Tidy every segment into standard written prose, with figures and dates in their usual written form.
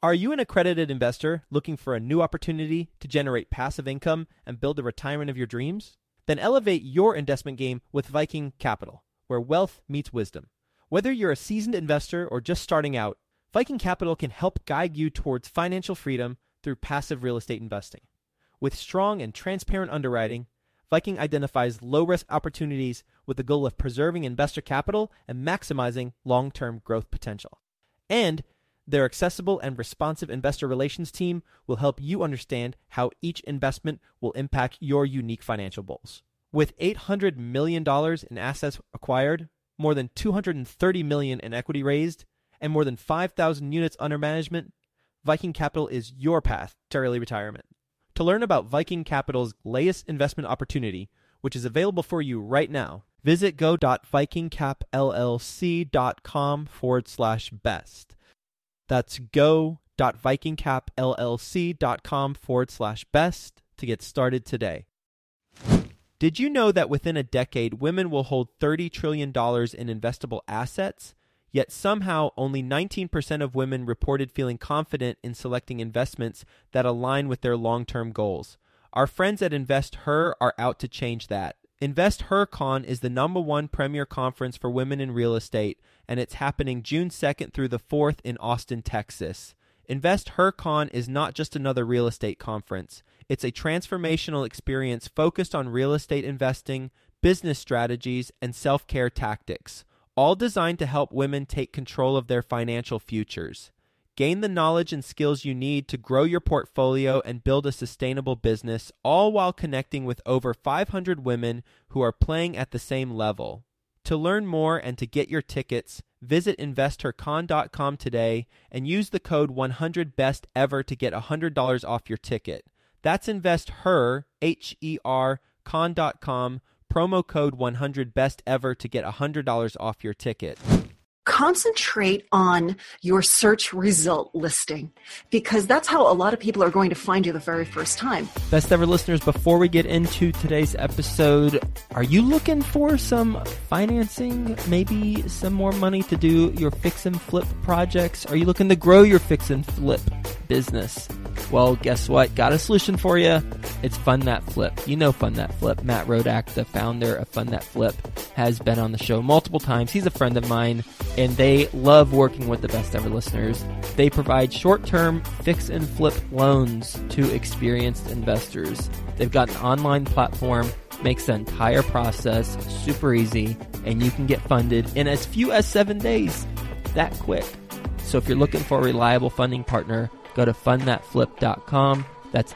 Are you an accredited investor looking for a new opportunity to generate passive income and build the retirement of your dreams? Then elevate your investment game with Viking Capital, where wealth meets wisdom. Whether you're a seasoned investor or just starting out, Viking Capital can help guide you towards financial freedom through passive real estate investing. With strong and transparent underwriting, Viking identifies low-risk opportunities with the goal of preserving investor capital and maximizing long-term growth potential. And their accessible and responsive investor relations team will help you understand how each investment will impact your unique financial goals. With $800 million in assets acquired, more than $230 million in equity raised, and more than 5,000 units under management, Viking Capital is your path to early retirement. To learn about Viking Capital's latest investment opportunity, which is available for you right now, visit go.vikingcapllc.com/best. That's go.vikingcapllc.com/best to get started today. Did you know that within a decade, women will hold $30 trillion in investable assets? Yet somehow only 19% of women reported feeling confident in selecting investments that align with their long-term goals. Our friends at InvestHer are out to change that. InvestHerCon is the #1 premier conference for women in real estate, and it's happening June 2nd through the 4th in Austin, Texas. InvestHerCon is not just another real estate conference. It's a transformational experience focused on real estate investing, business strategies, and self-care tactics, all designed to help women take control of their financial futures. Gain the knowledge and skills you need to grow your portfolio and build a sustainable business, all while connecting with over 500 women who are playing at the same level. To learn more and to get your tickets, visit InvestHerCon.com today and use the code 100BESTEVER to get $100 off your ticket. That's InvestHer, H-E-R, con.com, promo code 100BESTEVER to get $100 off your ticket. Concentrate on your search result listing, because that's how a lot of people are going to find you the very first time. Best ever listeners, before we get into today's episode, are you looking for some financing, maybe some more money to do your fix and flip projects? Are you looking to grow your fix and flip business? Well, guess what? Got a solution for you. It's Fund That Flip. You know Fund That Flip. Matt Rodak, the founder of Fund That Flip, has been on the show multiple times. He's a friend of mine, and they love working with the best ever listeners. They provide short-term fix and flip loans to experienced investors. They've got an online platform, makes the entire process super easy, and you can get funded in as few as 7 days. That quick. So if you're looking for a reliable funding partner, go to fundthatflip.com. That's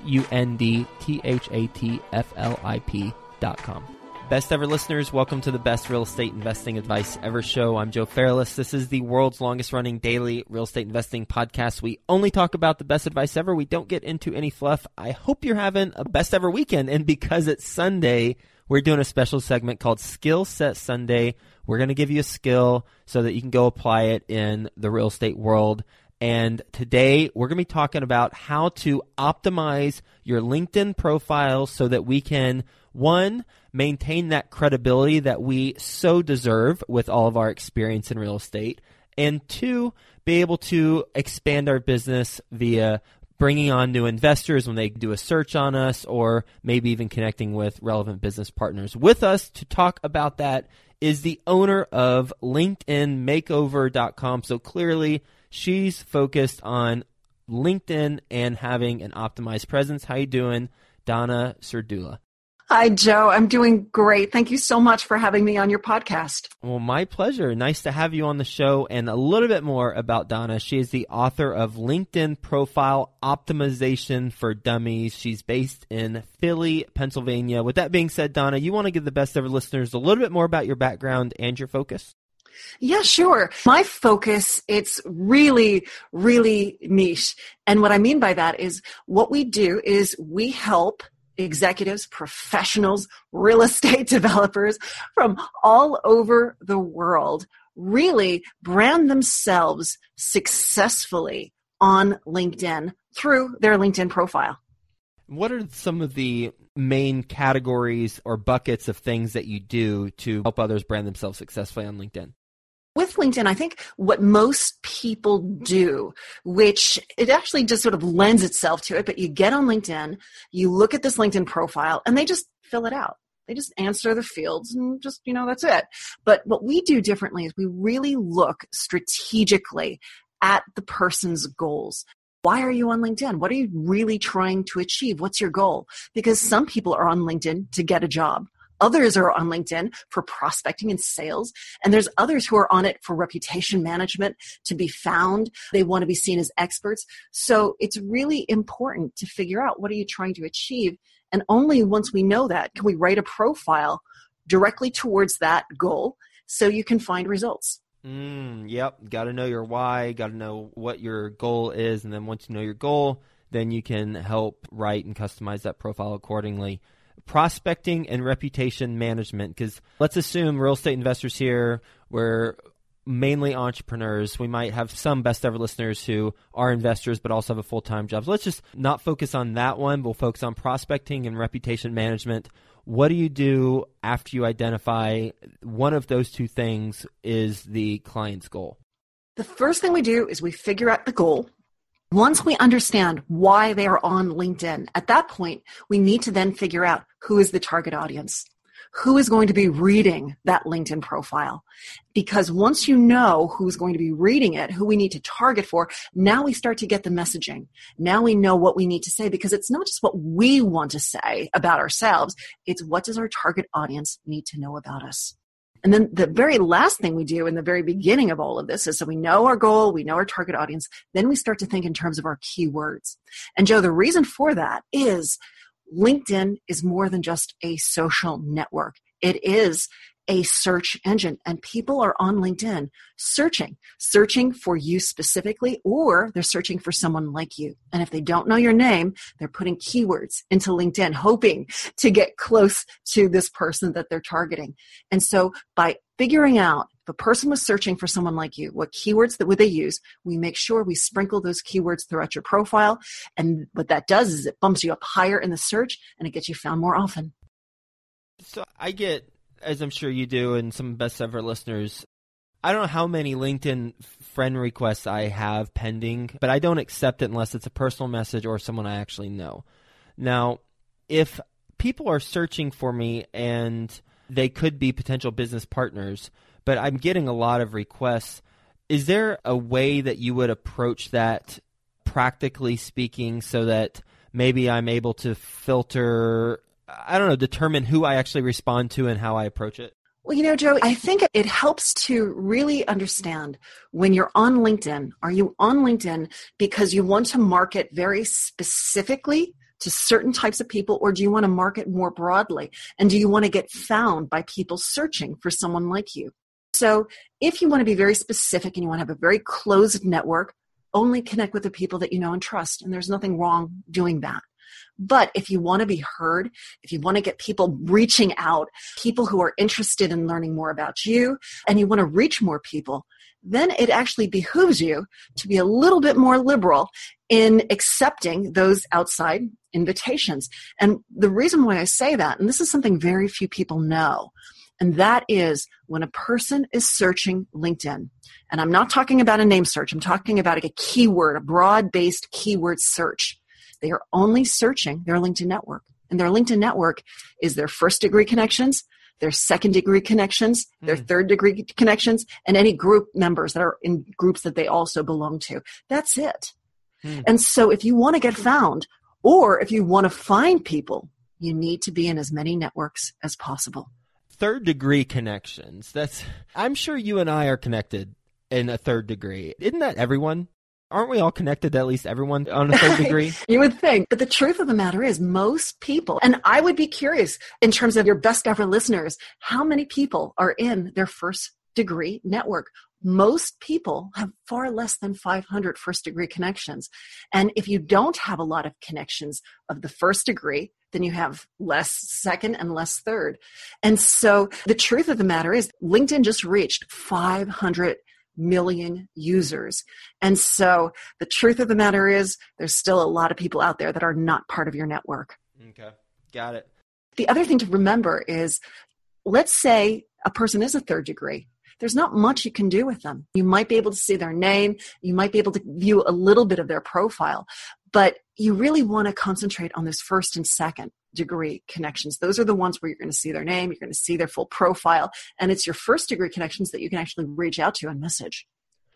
fundthatflip.com. Best ever listeners, welcome to the Best Real Estate Investing Advice Ever show. I'm Joe Fairless. This is the world's longest running daily real estate investing podcast. We only talk about the best advice ever. We don't get into any fluff. I hope you're having a best ever weekend. And because it's Sunday, we're doing a special segment called Skill Set Sunday. We're going to give you a skill so that you can go apply it in the real estate world. And today we're going to be talking about how to optimize your LinkedIn profile so that we can, one, maintain that credibility that we so deserve with all of our experience in real estate, and two, be able to expand our business via bringing on new investors when they do a search on us, or maybe even connecting with relevant business partners. With us to talk about that is the owner of LinkedInMakeover.com. So clearly, she's focused on LinkedIn and having an optimized presence. How you doing, Donna Serdula? Hi, Joe. I'm doing great. Thank you so much for having me on your podcast. Well, my pleasure. Nice to have you on the show. And a little bit more about Donna. She is the author of LinkedIn Profile Optimization for Dummies. She's based in Philly, Pennsylvania. With that being said, Donna, you want to give the best ever listeners a little bit more about your background and your focus? Yeah, sure. My focus, it's really, really niche. And what I mean by that is what we do is we help executives, professionals, real estate developers from all over the world really brand themselves successfully on LinkedIn through their LinkedIn profile. What are some of the main categories or buckets of things that you do to help others brand themselves successfully on LinkedIn? With LinkedIn, I think what most people do, which it actually just sort of lends itself to it, but you get on LinkedIn, you look at this LinkedIn profile, and they just fill it out. They just answer the fields and just, that's it. But what we do differently is we really look strategically at the person's goals. Why are you on LinkedIn? What are you really trying to achieve? What's your goal? Because some people are on LinkedIn to get a job. Others are on LinkedIn for prospecting and sales. And there's others who are on it for reputation management, to be found. They want to be seen as experts. So it's really important to figure out, what are you trying to achieve? And only once we know that can we write a profile directly towards that goal so you can find results. Yep. Got to know your why, got to know what your goal is. And then once you know your goal, then you can help write and customize that profile accordingly. Prospecting and reputation management, because let's assume real estate investors here, we're mainly entrepreneurs. We might have some best ever listeners who are investors but also have a full-time job. So let's just not focus on that one. We'll focus on prospecting and reputation management. What do you do after you identify one of those two things is the client's goal? The first thing we do is we figure out the goal. Once we understand why they are on LinkedIn, at that point, we need to then figure out who is the target audience. Who is going to be reading that LinkedIn profile? Because once you know who's going to be reading it, who we need to target for, now we start to get the messaging. Now we know what we need to say, because it's not just what we want to say about ourselves. It's, what does our target audience need to know about us? And then the very last thing we do in the very beginning of all of this is, so we know our goal, we know our target audience, then we start to think in terms of our keywords. And Joe, the reason for that is LinkedIn is more than just a social network. It is a search engine, and people are on LinkedIn searching for you specifically, or they're searching for someone like you. And if they don't know your name, they're putting keywords into LinkedIn, hoping to get close to this person that they're targeting. And so by figuring out if a person was searching for someone like you, what keywords that would they use, we make sure we sprinkle those keywords throughout your profile. And what that does is it bumps you up higher in the search, and it gets you found more often. So I get, as I'm sure you do, and some best ever listeners, I don't know how many LinkedIn friend requests I have pending, but I don't accept it unless it's a personal message or someone I actually know. Now, if people are searching for me and they could be potential business partners, but I'm getting a lot of requests, is there a way that you would approach that, practically speaking, so that maybe I'm able to filter, determine who I actually respond to and how I approach it? Well, Joe, I think it helps to really understand, when you're on LinkedIn, are you on LinkedIn because you want to market very specifically to certain types of people, or do you want to market more broadly? And do you want to get found by people searching for someone like you? So if you want to be very specific and you want to have a very closed network, only connect with the people that you know and trust. And there's nothing wrong doing that. But if you want to be heard, if you want to get people reaching out, people who are interested in learning more about you, and you want to reach more people, then it actually behooves you to be a little bit more liberal in accepting those outside invitations. And the reason why I say that, and this is something very few people know, and that is when a person is searching LinkedIn, and I'm not talking about a name search, I'm talking about a keyword, a broad-based keyword search. They are only searching their LinkedIn network. And their LinkedIn network is their first-degree connections, their second-degree connections, their third-degree connections, and any group members that are in groups that they also belong to. That's it. And so if you want to get found, or if you want to find people, you need to be in as many networks as possible. Third-degree connections. I'm sure you and I are connected in a third degree. Isn't that everyone? Aren't we all connected to at least everyone on a third degree? You would think. But the truth of the matter is, most people, and I would be curious in terms of your best ever listeners, how many people are in their first degree network? Most people have far less than 500 first degree connections. And if you don't have a lot of connections of the first degree, then you have less second and less third. And so the truth of the matter is, LinkedIn just reached 500 million users. And so the truth of the matter is, there's still a lot of people out there that are not part of your network. Okay, got it. The other thing to remember is, let's say a person is a third degree. there's not much you can do with them. You might be able to see their name. You might be able to view a little bit of their profile, but you really want to concentrate on those first and second degree connections. Those are the ones where you're going to see their name, you're going to see their full profile, and it's your first degree connections that you can actually reach out to and message.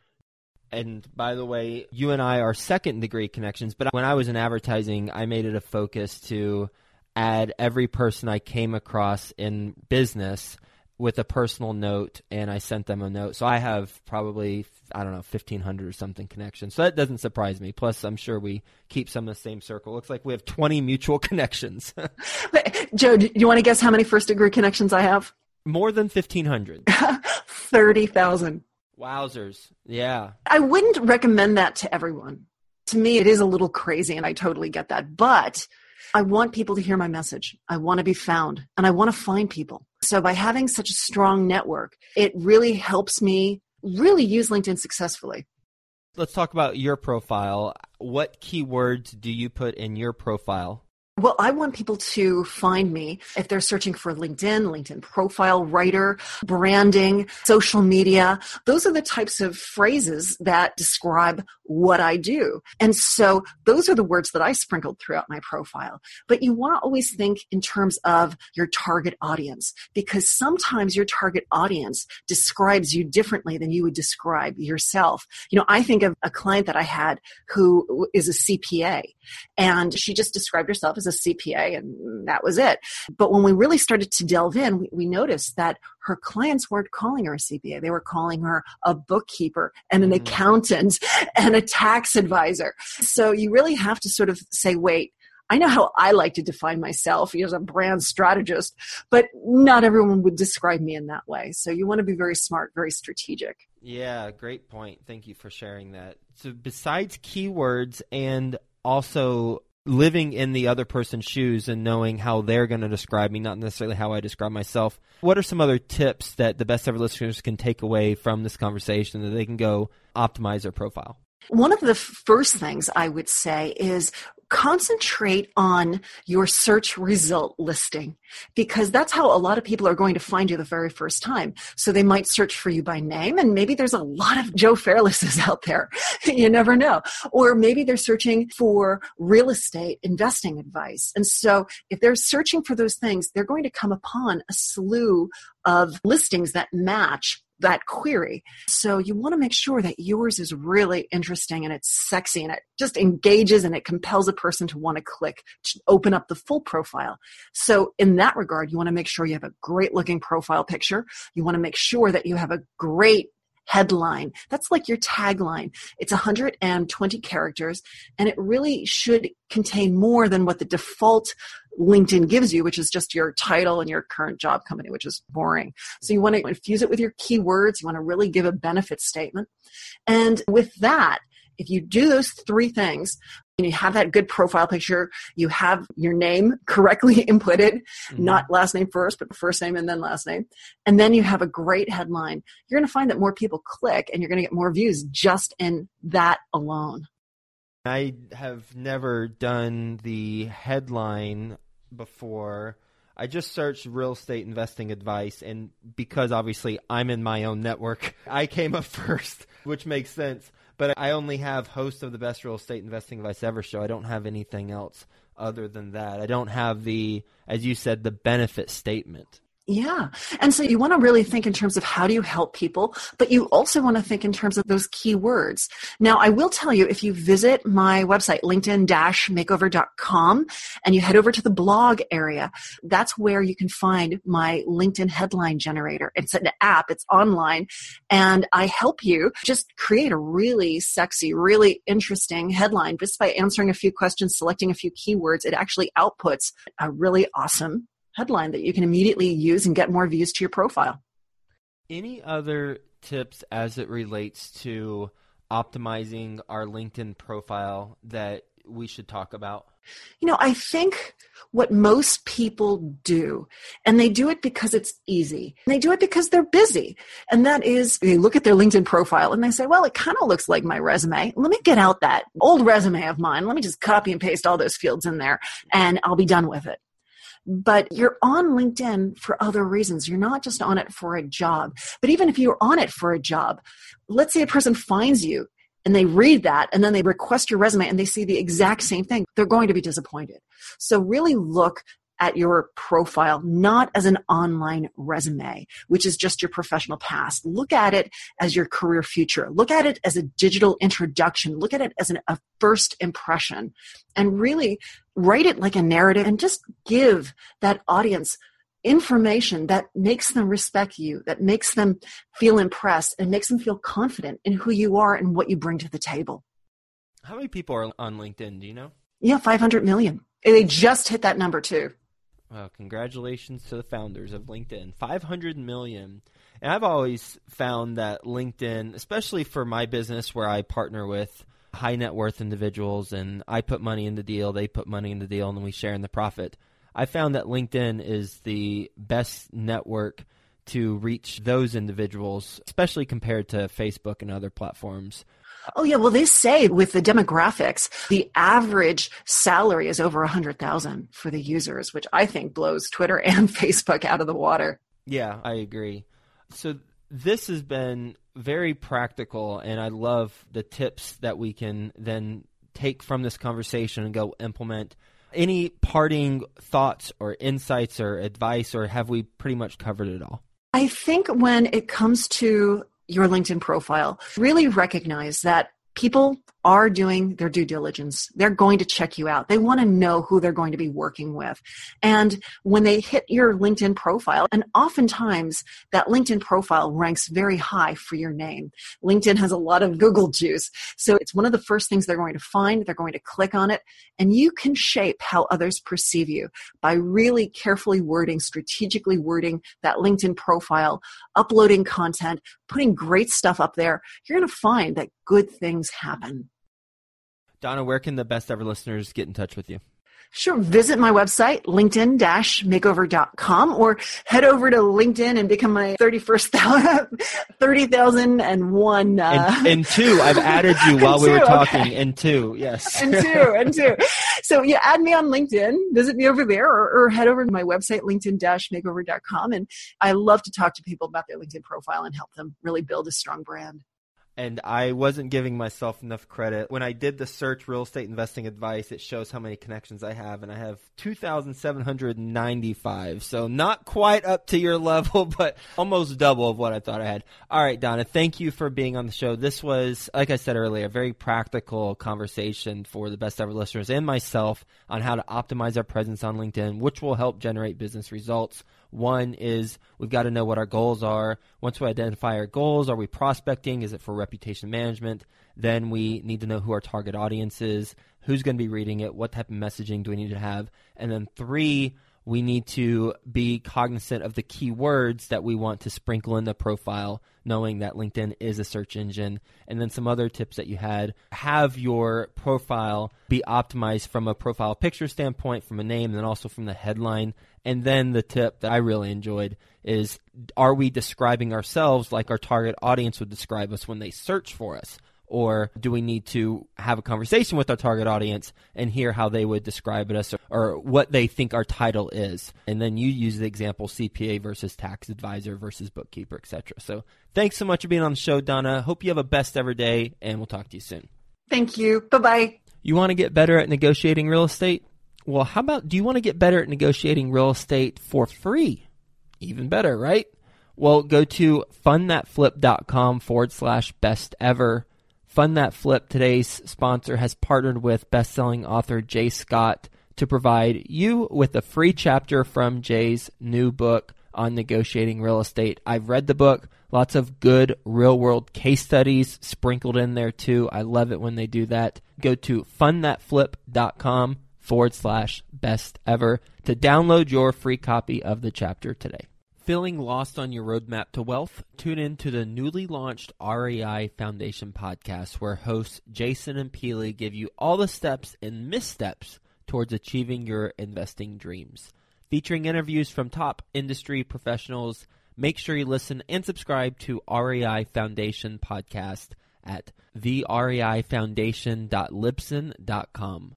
And by the way, you and I are second degree connections, but when I was in advertising, I made it a focus to add every person I came across in business with a personal note, and I sent them a note. So I have probably, 1,500 or something connections. So that doesn't surprise me. Plus, I'm sure we keep some of the same circle. Looks like we have 20 mutual connections. Joe, do you want to guess how many first degree connections I have? More than 1,500. 30,000. Wowzers. Yeah. I wouldn't recommend that to everyone. To me, it is a little crazy, and I totally get that. But I want people to hear my message. I want to be found, and I want to find people. So by having such a strong network, it really helps me really use LinkedIn successfully. Let's talk about your profile. What keywords do you put in your profile? Well, I want people to find me if they're searching for LinkedIn profile writer, branding, social media. Those are the types of phrases that describe what I do. And so those are the words that I sprinkled throughout my profile. But you want to always think in terms of your target audience, because sometimes your target audience describes you differently than you would describe yourself. I think of a client that I had who is a CPA, and she just described herself as a CPA, and that was it. But when we really started to delve in, we noticed that her clients weren't calling her a CPA. They were calling her a bookkeeper and an accountant and a tax advisor. So you really have to sort of say, wait, I know how I like to define myself as a brand strategist, but not everyone would describe me in that way. So you want to be very smart, very strategic. Yeah, great point. Thank you for sharing that. So besides keywords and also living in the other person's shoes and knowing how they're going to describe me, not necessarily how I describe myself, what are some other tips that the Best Ever listeners can take away from this conversation that they can go optimize their profile? One of the first things I would say is concentrate on your search result listing, because that's how a lot of people are going to find you the very first time. So they might search for you by name, and maybe there's a lot of Joe Fairlesses out there. You never know. Or maybe they're searching for real estate investing advice. And so if they're searching for those things, they're going to come upon a slew of listings that match that query. So you want to make sure that yours is really interesting and it's sexy and it just engages and it compels a person to want to click to open up the full profile. So in that regard, you want to make sure you have a great looking profile picture. You want to make sure that you have a great headline. That's like your tagline. It's 120 characters, and it really should contain more than what the default LinkedIn gives you, which is just your title and your current job company, which is boring. So you want to infuse it with your keywords. You want to really give a benefit statement. And with that, if you do those three things, and you have that good profile picture, you have your name correctly inputted, not last name first, but first name and then last name, and then you have a great headline, you're going to find that more people click and you're going to get more views just in that alone. I have never done the headline before. I just searched real estate investing advice, and because obviously I'm in my own network, I came up first, which makes sense. But I only have host of the Best Real Estate Investing Advice Ever show. I don't have anything else other than that. I don't have the, as you said, the benefit statement. Yeah. And so you want to really think in terms of how do you help people, but you also want to think in terms of those keywords. Now, I will tell you, if you visit my website, linkedin-makeover.com, and you head over to the blog area, that's where you can find my LinkedIn headline generator. It's an app, it's online, and I help you just create a really sexy, really interesting headline just by answering a few questions, selecting a few keywords. It actually outputs a really awesome headline that you can immediately use and get more views to your profile. Any other tips as it relates to optimizing our LinkedIn profile that we should talk about? I think what most people do, and they do it because it's easy, and they do it because they're busy, and that is they look at their LinkedIn profile and they say, well, it kind of looks like my resume. Let me get out that old resume of mine. Let me just copy and paste all those fields in there, and I'll be done with it. but you're on LinkedIn for other reasons. You're not just on it for a job. But even if you're on it for a job, let's say a person finds you and they read that and then they request your resume and they see the exact same thing, they're going to be disappointed. So really look at your profile not as an online resume, which is just your professional past. Look at it as your career future. Look at it as a digital introduction. Look at it as a first impression, and really write it like a narrative and just give that audience information that makes them respect you, that makes them feel impressed and makes them feel confident in who you are and what you bring to the table. How many people are on LinkedIn? Do you know? Yeah, 500 million. They just hit that number too. Well, congratulations to the founders of LinkedIn. 500 million. And I've always found that LinkedIn, especially for my business where I partner with high net worth individuals and I put money in the deal, they put money in the deal, and then we share in the profit. I found that LinkedIn is the best network to reach those individuals, especially compared to Facebook and other platforms. Oh, yeah. Well, they say with the demographics, the average salary is over $100,000 for the users, which I think blows Twitter and Facebook out of the water. Yeah, I agree. So this has been very practical, and I love the tips that we can then take from this conversation and go implement. Any parting thoughts or insights or advice, or have we pretty much covered it all? I think when it comes to your LinkedIn profile, really recognize that people are doing their due diligence. They're going to check you out. They want to know who they're going to be working with. And when they hit your LinkedIn profile, and oftentimes that LinkedIn profile ranks very high for your name. LinkedIn has a lot of Google juice. So it's one of the first things they're going to find. They're going to click on it. And you can shape how others perceive you by really carefully wording, strategically wording that LinkedIn profile, uploading content, putting great stuff up there. You're going to find that good things happen. Donna, where can the best ever listeners get in touch with you? Sure. Visit my website, linkedin-makeover.com, or head over to LinkedIn and become my 30,001. And two, I've added you while we were talking. Okay. And two, yes. And two. So yeah, add me on LinkedIn, visit me over there, or head over to my website, linkedin-makeover.com. And I love to talk to people about their LinkedIn profile and help them really build a strong brand. And I wasn't giving myself enough credit. When I did the search real estate investing advice, it shows how many connections I have, and I have 2,795. So not quite up to your level, but almost double of what I thought I had. All right, Donna, thank you for being on the show. This was, like I said earlier, a very practical conversation for the best ever listeners and myself on how to optimize our presence on LinkedIn, which will help generate business results. One is we've got to know what our goals are. Once we identify our goals, are we prospecting? Is it for reputation management? Then we need to know who our target audience is, who's going to be reading it, what type of messaging do we need to have. And then three, we need to be cognizant of the keywords that we want to sprinkle in the profile, knowing that LinkedIn is a search engine. And then some other tips that you had, have your profile be optimized from a profile picture standpoint, from a name, and then also from the headline. And then the tip that I really enjoyed is, are we describing ourselves like our target audience would describe us when they search for us? Or do we need to have a conversation with our target audience and hear how they would describe us, or what they think our title is? And then you use the example CPA versus tax advisor versus bookkeeper, etc. So thanks so much for being on the show, Donna. Hope you have a best ever day, and we'll talk to you soon. Thank you. Bye-bye. You want to get better at negotiating real estate? Well, how about, do you want to get better at negotiating real estate for free? Even better, right? Well, go to fundthatflip.com/best ever. Fund That Flip, today's sponsor, has partnered with best-selling author Jay Scott to provide you with a free chapter from Jay's new book on negotiating real estate. I've read the book. Lots of good real-world case studies sprinkled in there, too. I love it when they do that. Go to fundthatflip.com/best ever to download your free copy of the chapter today. Feeling lost on your roadmap to wealth? Tune in to the newly launched REI Foundation podcast, where hosts Jason and Peely give you all the steps and missteps towards achieving your investing dreams. Featuring interviews from top industry professionals, make sure you listen and subscribe to REI Foundation podcast at thereifoundation.libsyn.com.